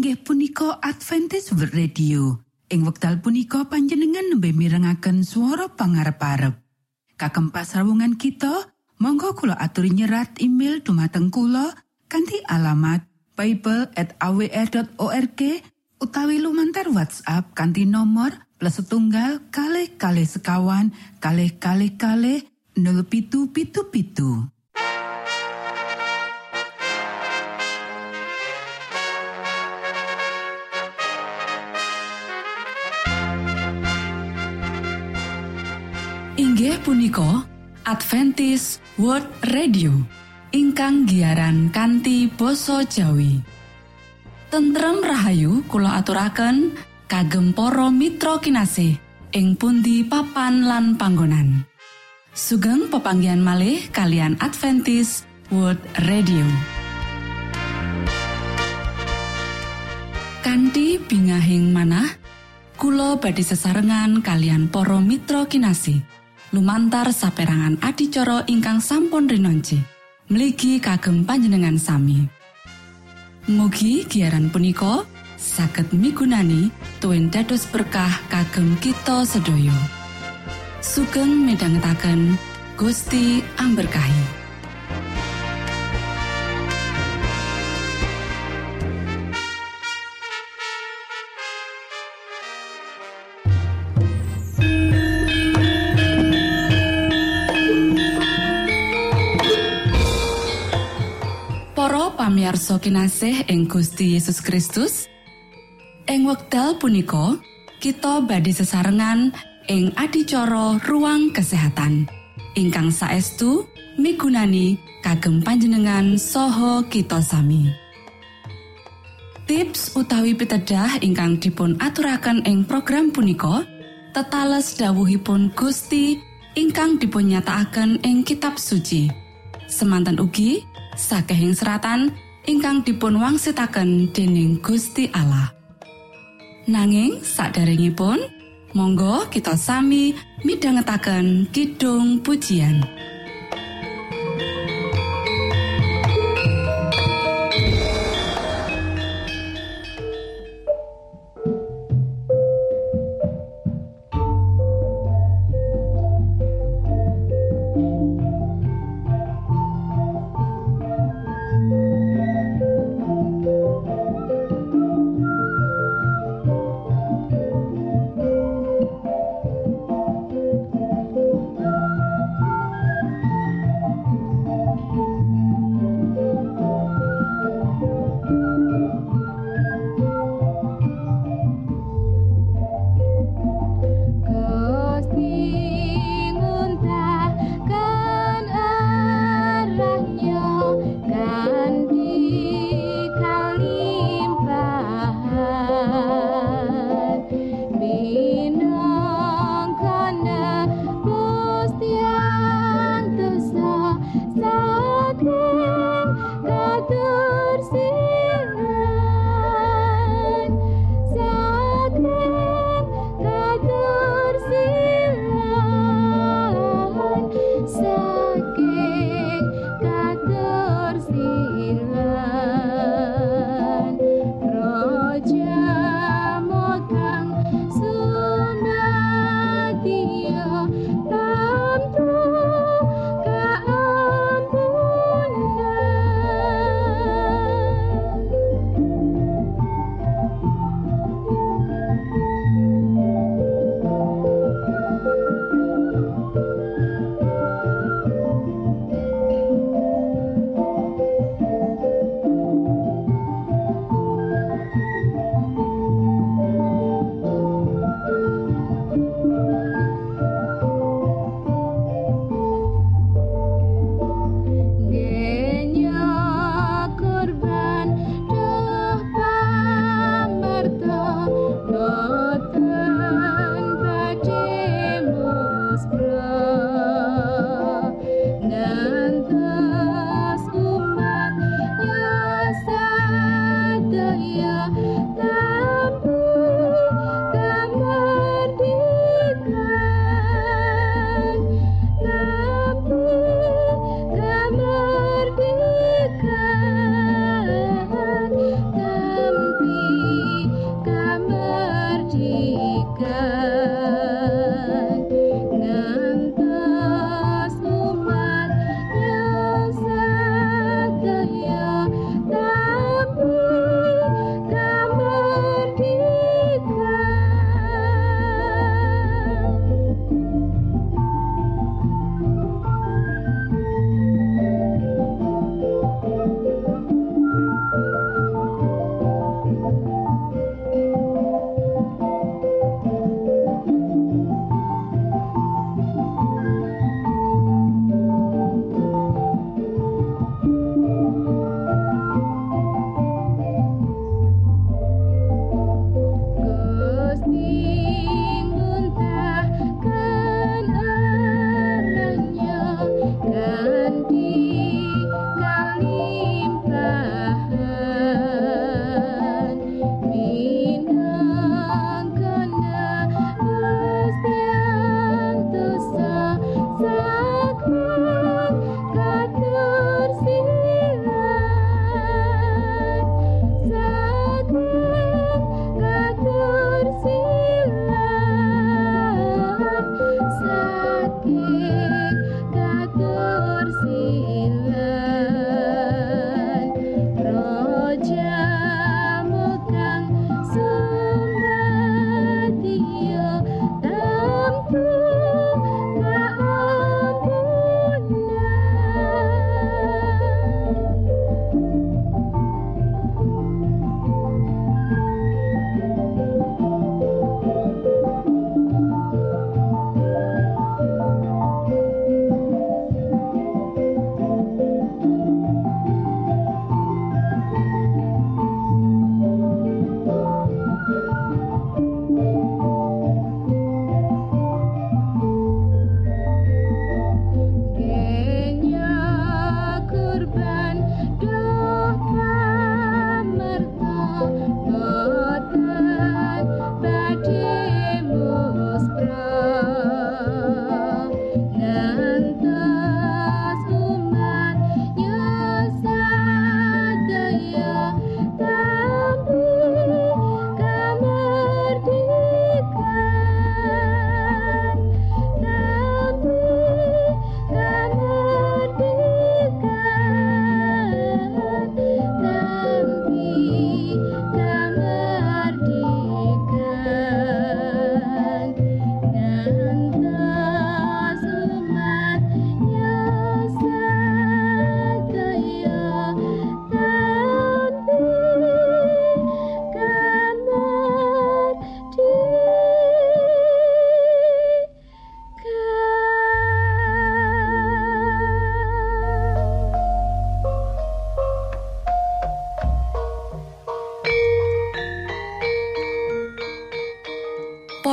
inggih punika Adventist World Radio. Ing wekdal punika panjenengan nembe mirengaken swara pangarep-arep. Kagem pasrawungan kita, monggo kula aturi nyerat email dumateng kula kanthi alamat bible@awr.org utawi lumantar WhatsApp kanthi nomor +1 kalih sekawan kalih 0777. Inggih punika Adventist World Radio ingkang giaran kanthi basa Jawi. Tentrem rahayu kula aturaken kagem para mitra kinasih ing pundi papan lan panggonan. Sugeng pepanggihan malih kalian Adventist World Radio. Kanthi bingahing manah kula badhe sesarengan kalian para mitra kinasih lumantar saperangan adicara ingkang sampun rinonce mligi kagem panjenengan sami. Mugi giaran punika saged migunani tuwin dados berkah kagem kita sedaya. Sugeng midhangetaken Gusti amberkahi. Pamirsa kinasih ing Gusti Yesus Kristus, ing wekdal punika kita badhe sesarengan ing adicara Ruang Kesehatan ingkang saestu migunani kagem panjenengan saha kita sami. Tips utawi pitedah ingkang dipun aturaken ing program punika tetales dawuhipun Gusti ingkang dipunnyatakaken ing kitab suci. Semanten ugi sakehing seratan ingkang dipun wangsitaken dening Gusti Allah. Nanging saderengipun, monggo kita sami midhangetaken kidung pujian.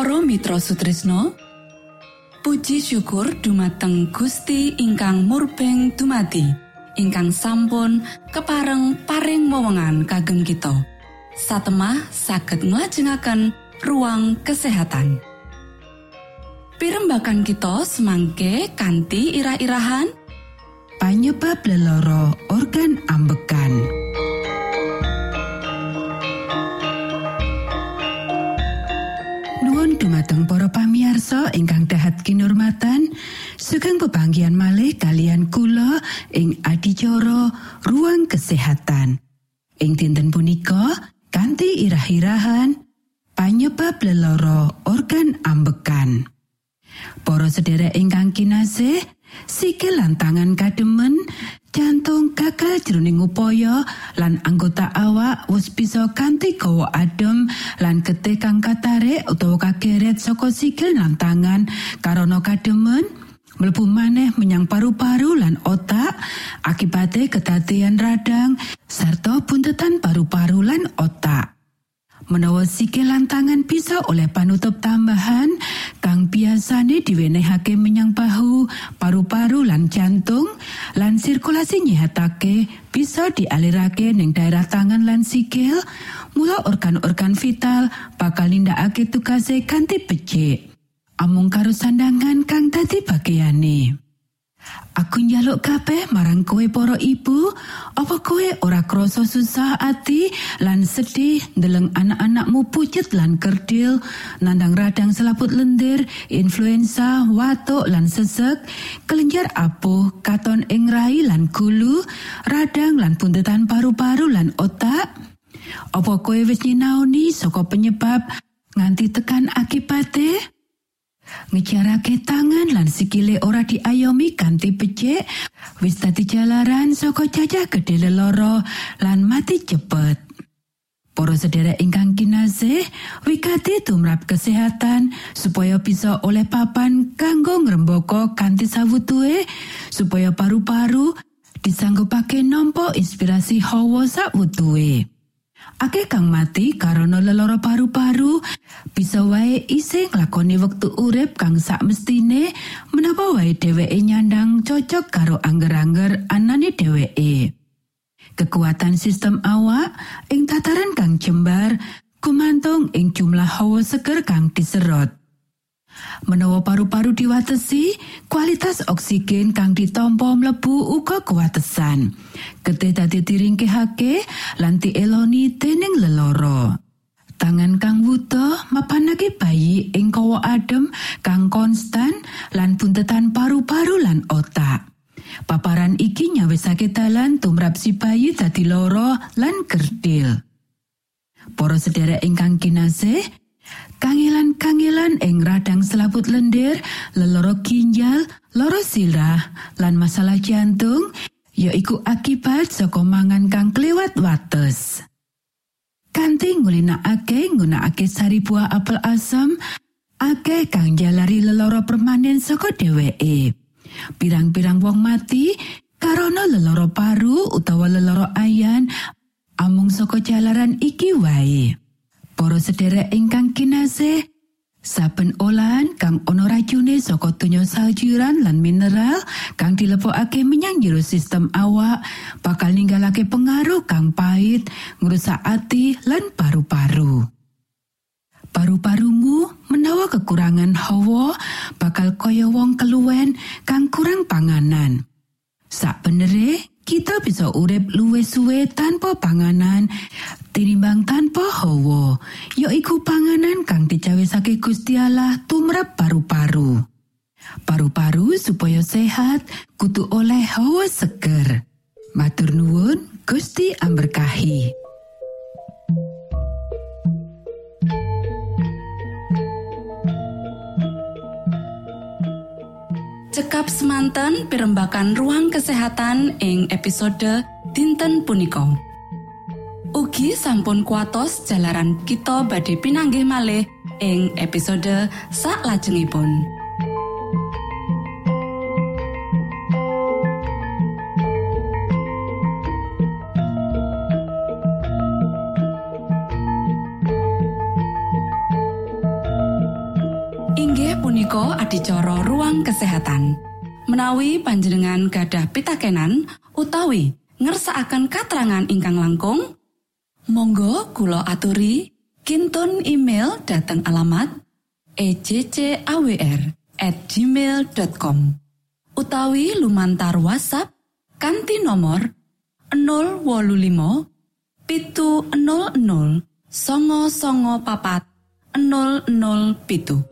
Para mitra Sutrisno, puji syukur dumateng Gusti ingkang murbeng dumati, ingkang sampun kepareng paring wewengan kagem kita. Satemah saged nglajengaken ruang kesehatan. Pirembagan kita semangke kanthi irah-irahan panyebab lelara organ ambegan. Nuwun dumateng para pamirsa ingkang dahat kinurmatan, sugeng pepanggihan malih kalian kula ing adicara ruang kesehatan. Ing dinten punika kanthi irah-irahan panyebab lelara organ ambegan. Para sedherek ingkang kinasih, sikil lan tangan kademen, jantung gagal jroning upaya lan anggota awak wis bisa kanthi gawa adem lan getih kang katarik utawa kageret saka sikil lan tangan karana kademen mlebu maneh menyang paru-paru lan otak akibate kedadean radang sarta buntetan paru-paru lan otak. Menawa sikil lan tangan bisa oleh panutup tambahan kang biasane diwenehake menyang bahu, paru-paru lan jantung, lan sirkulasi nyihatake bisa dialirake ning daerah tangan lan sikil, mula organ-organ vital bakal nindakake tugase kanthi becik. Amung karo sandangan kang dadi bageyane. Aku njaluk kabeh marang kowe para ibu, apa kowe ora krasa susah ati lan sedih ndeleng anak-anakmu pucet lan kerdil, nandang radang selaput lendir, influenza, watuk lan sesek, kelenjar apuh, katon ing rai lan gulu, radang lan buntetan paru-paru lan otak? Apa kowe wis nyinaoni saka penyebab nganti tekan akibate? Ngejarake tangan lan sikile ora diayomi kanthi becik wis dadi jalaran saka cacah gedhe lelara lan mati cepet. Para sedherek ingkang kinasih, wigati tumrap kesehatan supaya bisa oleh papan kanggo ngrembaka kanthi sawutuhe supaya paru-paru disanggupake nampa inspirasi hawa sawutuhe. Akeh kang mati karena lelara paru-paru bisa wae isih nglakoni wektu urip kang sakmestine menapa wae dheweke nyandang cocok karo angger-angger anane dheweke. Kekuatan sistem awak ing tataran kang jembar gumantung ing jumlah hawa seger kang diserot. Menawa paru-paru diwatesi, kualitas oksigen kang ditampa mlebu uga kuwatesan. Getih dadi diringkehake lan dieloni dening lelara. Tangan kang wuda mapanake bayi ing kawa adem kang konstan lan buntetan paru-paru lan otak. Paparan iki nyawisake dalan tumrap si bayi dadi lara lan kerdil. Para sedherek ingkang kinasih, kangelan-kangelan ing radang selaput lendir, lelara ginjal, lara sirah, lan masalah jantung, yaiku akibat saka mangan kang kliwat wates. Kanthi nggunakake sari buah apel asam, akeh kang jalari lelara permanen saka dheweke. Pirang-pirang wong mati karana lelara paru utawa lelara ayan amung saka jalaran iki wae. Para sedherek ingkang kinasih, saben olahan kang ana racune saka donya saljuran lan mineral kang dilebokake menyang jero sistem awak bakal ninggalake pengaruh kang pahit ngrusak ati lan paru-paru. Paru-parumu menawa kekurangan hawa bakal kaya wong keluwen kang kurang panganan. Sakbenere kita bisa urip luwih suwe tanpa panganan tinimbang tanpa hawa, yaiku panganan kang dicawisake Gusti Allah tumrap paru-paru. Paru-paru supaya sehat kudu oleh hawa seger. Matur nuwun, Gusti amberkahi. Cekap semanten pirembakan ruang kesehatan ing episode dinten punika. Ugi sampun kuatos jalaran kita badhe pinanggih malih ing episode saklajengipun. punika adicara Ruang Kesehatan. Menawi panjenengan gadah pitakenan utawi ngersakaken katrangan ingkang langkung, monggo kula aturi kinton email dhateng alamat ejcawr@gmail.com utawi lumantar WhatsApp kanthi nomor 085 700 994 007.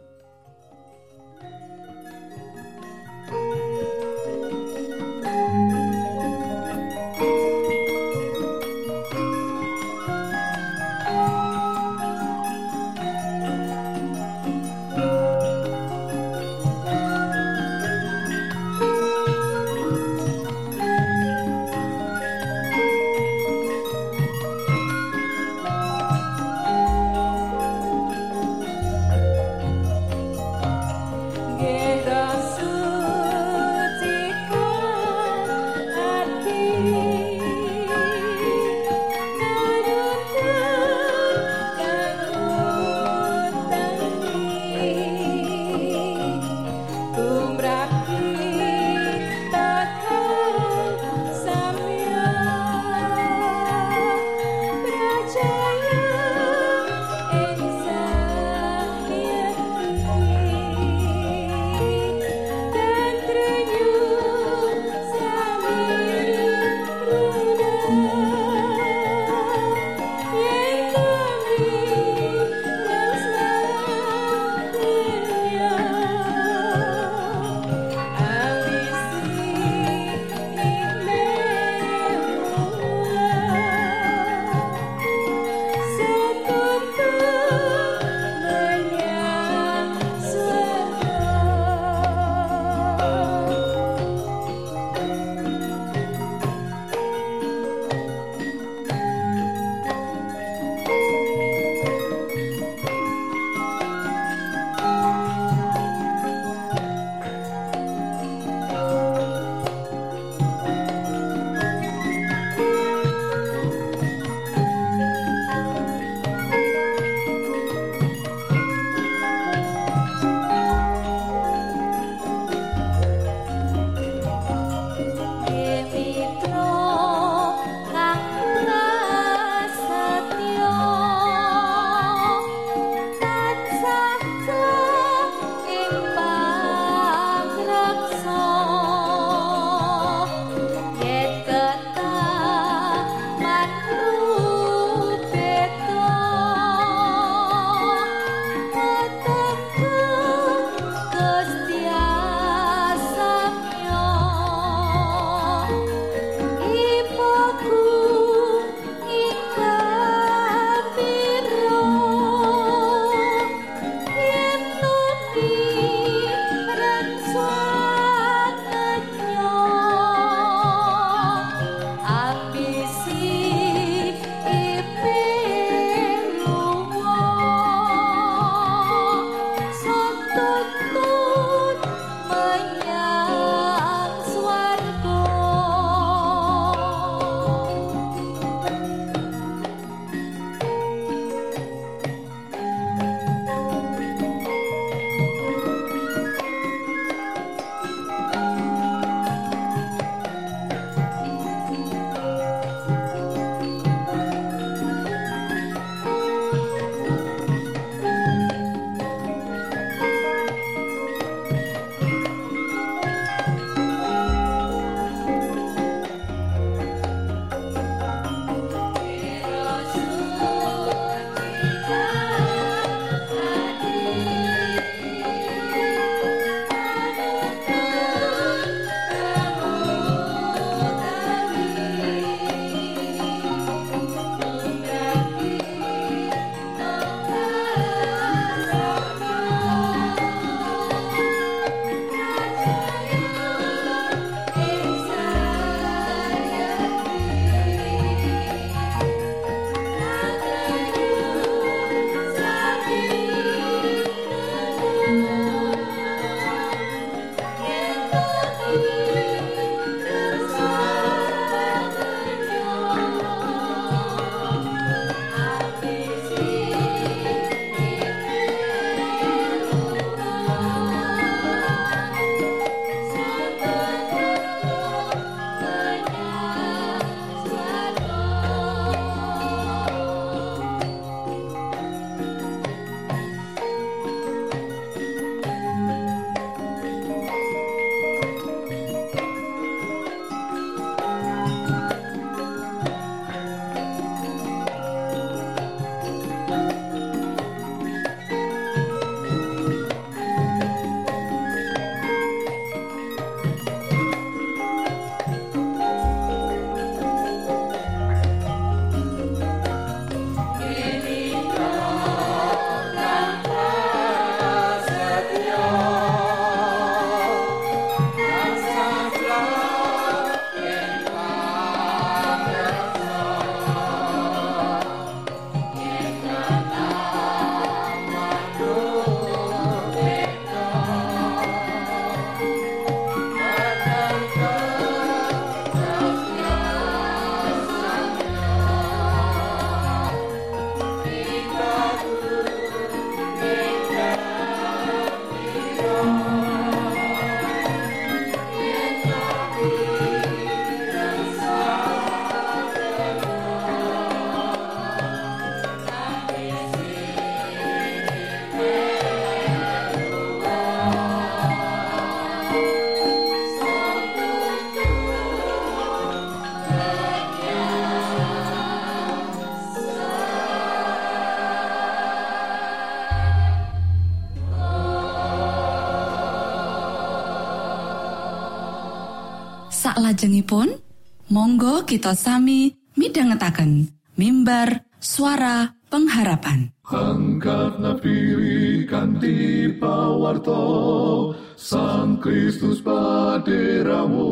Salajengipun, monggo kita sami midhangetaken mimbar suara pengharapan. Angkat nafiri kanthi pawarto Sang Kristus paderamu.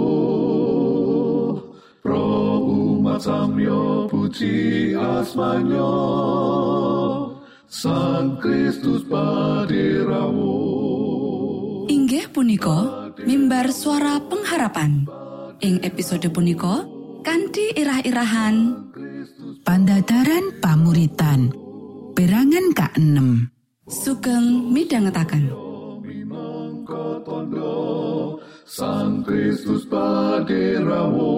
Pro umat samyo puji asmanyo Sang Kristus paderamu. Inggih punika mimbar suara pengharapan. Ing episode punika kanthi irah-irahan Pandhadharan pamuritan perangan ka-6. sugeng midhangetaken. Minangka tandha Sang Kristus paderamu.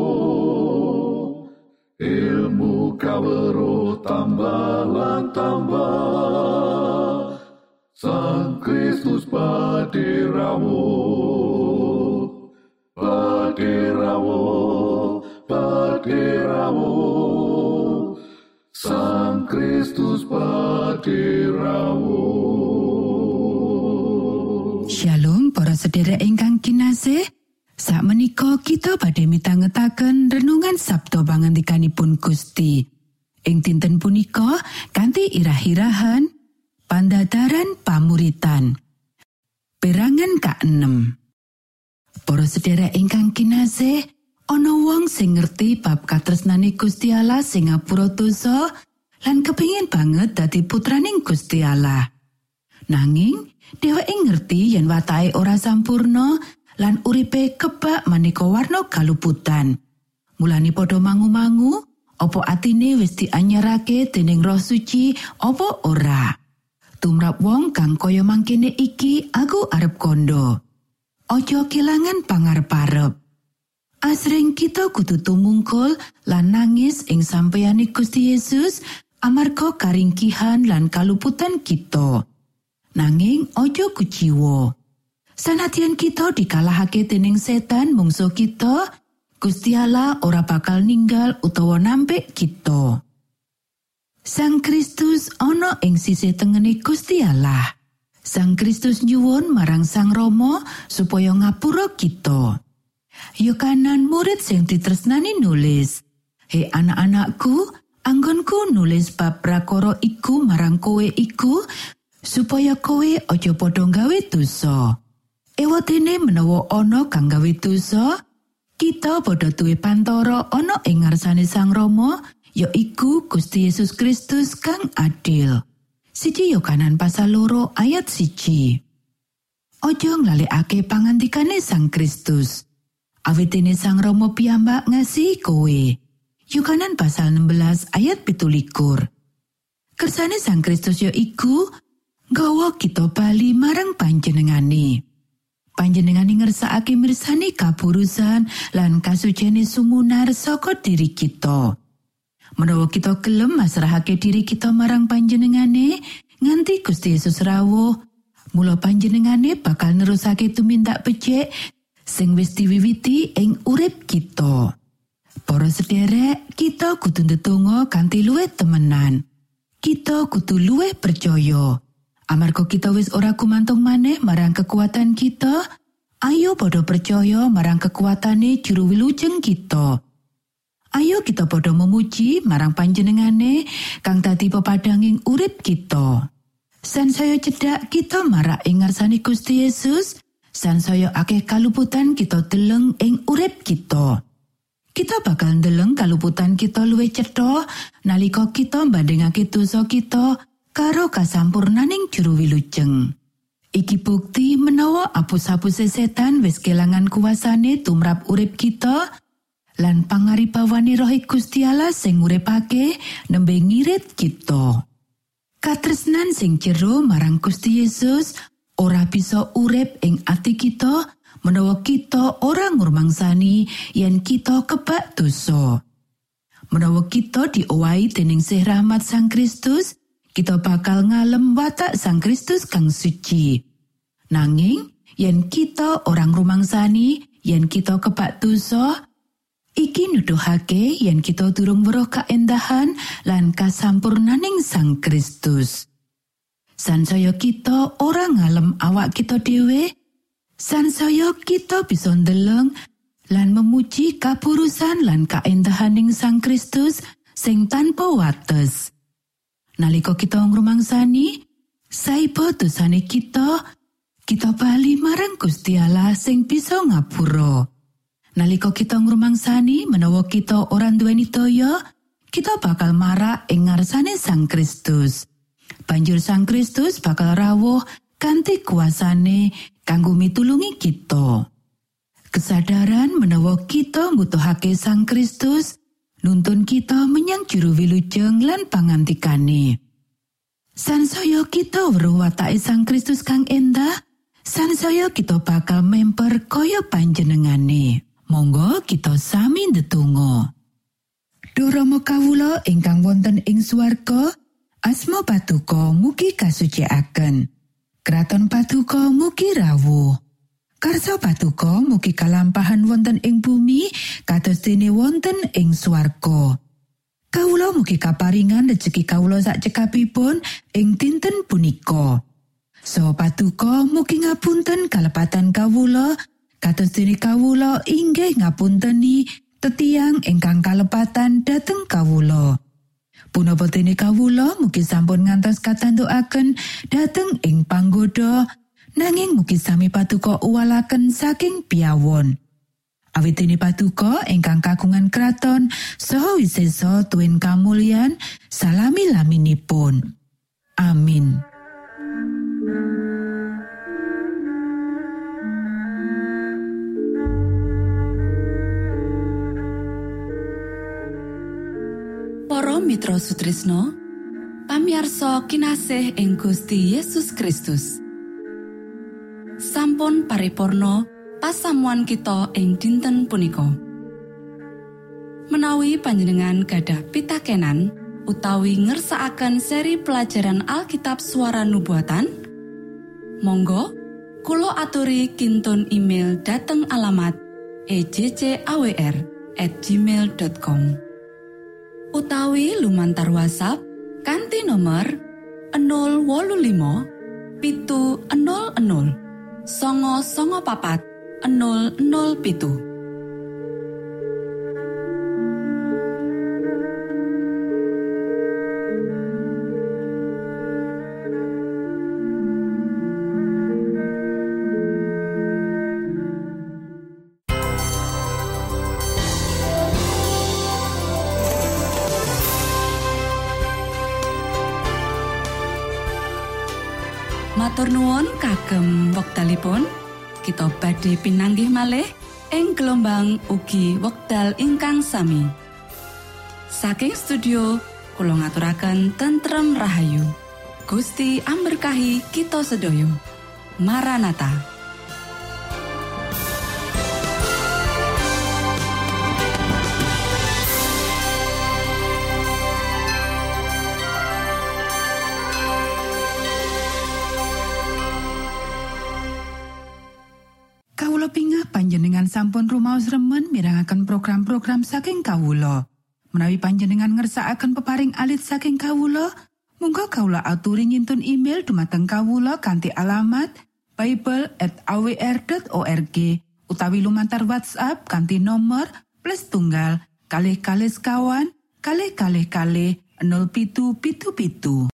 Ilmu kawruh tambah lan tambah Sang Kristus paderamu. Paderamu, paderamu Sang Kristus paderamu. Shalom para sedherek ingkang kinasih. Sakmenika kita badhe mitangetaken renungan Sabda pangandikanipun Gusti. Ing dinten punika kanthi irah-irahan Pandhadharan pamuritan. Perangan ka-6. Para sedherek ingkang kinasih, ana wong sing ngerti bab katresnane Gusti Allah sing ngapura dosa lan kepengin banget dadi putraning Gusti Allah. Nanging dheweke ngerti yen watake ora sampurna lan uripe kebak maneka warna kaluputan. Mulane padha mangu-mangu, apa atine wis dianyarake dening Roh Suci apa ora. Tumrap wong kang kaya mangkene iki aku arep kandha. Aja kelangan pangarep-arep. Asring kita kudu tumungkul lan nangis ing sampeyane Gusti Yesus amarga karingkihan lan kaluputan kita. Nanging aja kuciwa. Sanadyan kita dikalahake dening setan mungsuh kita, Gusti Allah ora bakal ninggal utawa nampik kita. Sang Kristus ana ing sisih tengene Gusti Allah. Sang Kristus nyuwun marang Sang Rama supaya ngapura kita. Yohanan murid sing ditresnani nulis, "He anak-anakku, anggonku nulis bab prakara iku marang kowe iku supaya kowe aja padha gawe dosa." Ewatene menawa ana kang gawe dosa, kita padha duwe pantara ana ing ngarsane Sang Rama, yaiku Gusti Yesus Kristus kang adil. 1 Yohanan pasal 2 ayat 1. Aja nglalekake pangandikane Sang Kristus. Awitene Sang Rama piyambak ngasihi kowe. Yohanan pasal 16 ayat 17. Kersane Sang Kristus yaiku nggawa kita bali marang panjenengane. Panjenengane ngersakake mirsani kaburusan lan kasucene sumunar saka diri kita. Menawa kita gelem masrahake diri kita marang panjenengane nganti Gusti Yesus rawuh, mula panjenengane bakal nerusake tumindak becik sing wis diwiwiti ing urip kita. Para sederek, kita kudu ndedonga kanthi luwih temenan. Kita kudu luwih percaya. Amarga kita wis ora gumantung maneh marang kekuatan kita, ayo padha percaya marang kekuatane juru wilujeng kita. Ayo kita padha memuji marang panjenengane kang dadi pepadanging urip kita. Sansaya cedhak kita marak ing ngarsane Gusti Yesus, sansaya akeh kaluputan kita deleng ing urip kita. Kita bakal ndeleng kaluputan kita luwih cetha nalika kita mbandingake dosa kita karo kasampurnaning juru wilujeng. Iki bukti menawa apus-apuse setan wis kelangan kuasane tumrap urip kita lan pangaribawane Roh Gusti Allah sing uripake nembe ngirit kita. Katresnan sing jero marang Gusti Yesus ora bisa urip ing ati kita menawa kita ora ngurmangsani yen kita kebak dosa. Menawa kita diowahi dening Sih Rahmat Sang Kristus, kita bakal ngalem watak Sang Kristus kang suci. Nanging, yen kita orang rumangsani, yen kita kebak dosa, iki nuduhake yen kita durung weruh kaendahan lan kasampurnaning Sang Kristus. Sansaya kita ora ngalem awak kita dhewe, sansaya kita bisa ndeleng lan memuji kapurusan lan kaendahaning Sang Kristus sing tanpa wates. Nalika kita ngrumangsani saiba dosane kita bali marang Gusti Allah sing bisa ngapura. Nalika kita ngrumangsani menawa kita ora nduweni daya, kita bakal marak ing ngarsane Sang Kristus. Banjur Sang Kristus bakal rawuh kanthi kuasane kanggo mitulungi kita. Kesadaran menawa kita mbutuhake Sang Kristus nuntun kita menyang juru wilujeng lan pangantikane. Sansaya kita weruh watake Sang Kristus kang endah, sansaya kita bakal memper kaya panjenengane. Monggo kita sami ndedonga. Duh Rama kawula ingkang wonten ing swarga, asma Patuko mugi kasucikaken. Kraton Patuko mugi rawuh. Karsa Patuko mugi kalampahan wonten ing bumi kados dene wonten ing swarga. Kawula mugi kaparingan rejeki kawula sak cekapipun ing dinten punika. Saha Patuko mugi ngapunten kalepatan kawula kados dene kawula inggih ngapunteni tetiang ingkang kalepatan dhateng kawula. Punapa dene kawula mugi sampun ngantos katandukaken dhateng ing panggoda, nanging mugi sami Patuko uwalaken saking piyawon. Awit dene Patuko ingkang kagungan kraton saha wisesa tuwin kamulyan salami-laminipun. Amin. Para mitra Sutrisno, pamiarsa kinasih ing Gusti Yesus Kristus. Sampun paripurna pasamuan kita ing dinten punika. Menawi panjenengan gadah pitakenan utawi ngersakaken seri pelajaran Alkitab Suara Nubuatan, monggo kula aturi kintun email dhateng alamat ejcawr@gmail.com utawi lumantar WhatsApp kanthi nomor 085 700 994 007. Matur nuwun kagem wektalipun kita badhe pinanggih malih ing gelombang ugi wekdal ingkang sami. Saking studio kula ngaturaken tentrem rahayu. Gusti amberkahi kita sedaya. Maranatha. Panjenengan sampun rumaos remen mirengaken program-program saking kawula. Menawi panjenengan ngersakaken peparing alit saking kawula, monggo kawula aturi ngintun email dumateng kawula kanthi alamat bible@awr.org utawi lumantar WhatsApp kanthi nomor +1 kalih sekawan kalih 0777.